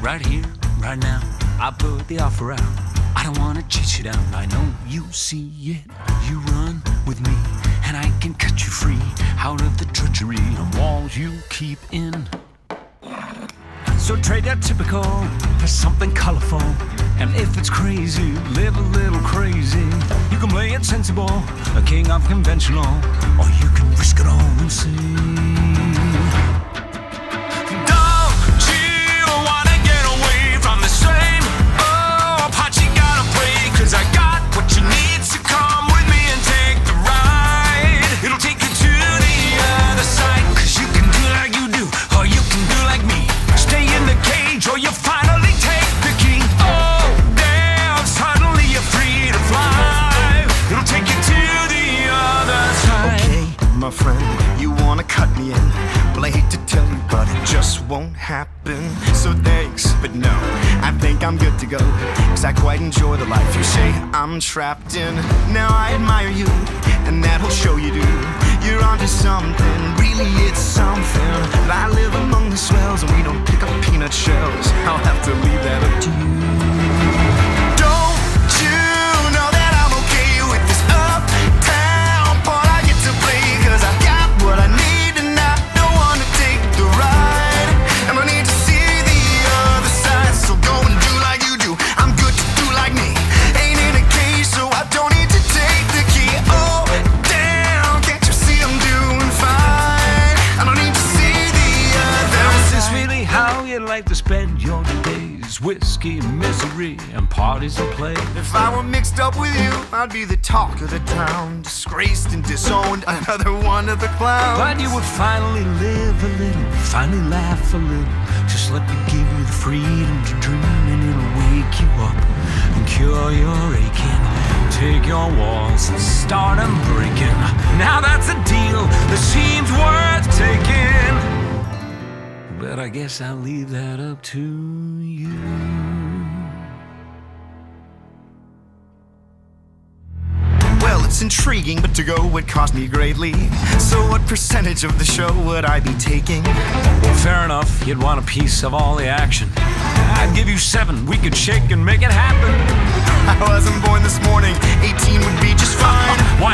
right here, right now, I put the offer out. I don't wanna chase you down, I know you see it. You run with me, and I can cut you free out of the treachery and walls you keep in. So trade that typical for something colorful. And if it's crazy, live a little crazy. You can play it sensible, a king of conventional, or you can risk it all and see. My friend, you wanna cut me in, well I hate to tell you, but it just won't happen. So thanks, but no, I think I'm good to go, cause I quite enjoy the life you say I'm trapped in. Now I admire you, and that'll show you do. You're onto something, really it's something. I live among the swells, and we don't pick up peanut shells. I'll have to leave that up to you. Like to spend your days, whiskey, misery, and parties and play. If I were mixed up with you, I'd be the talk of the town, disgraced and disowned, another one of the clowns. But you would finally live a little, finally laugh a little. Just let me give you the freedom to dream, and it'll wake you up and cure your aching. Take your walls and start them breaking. Now that's a deal that seems worth taking. But I guess I'll leave that up to you. Well, it's intriguing, but to go would cost me greatly. So what percentage of the show would I be taking? Well, fair enough, you'd want a piece of all the action. I'd give you 7, we could shake and make it happen. I wasn't born this morning, 18 would be just fine. Why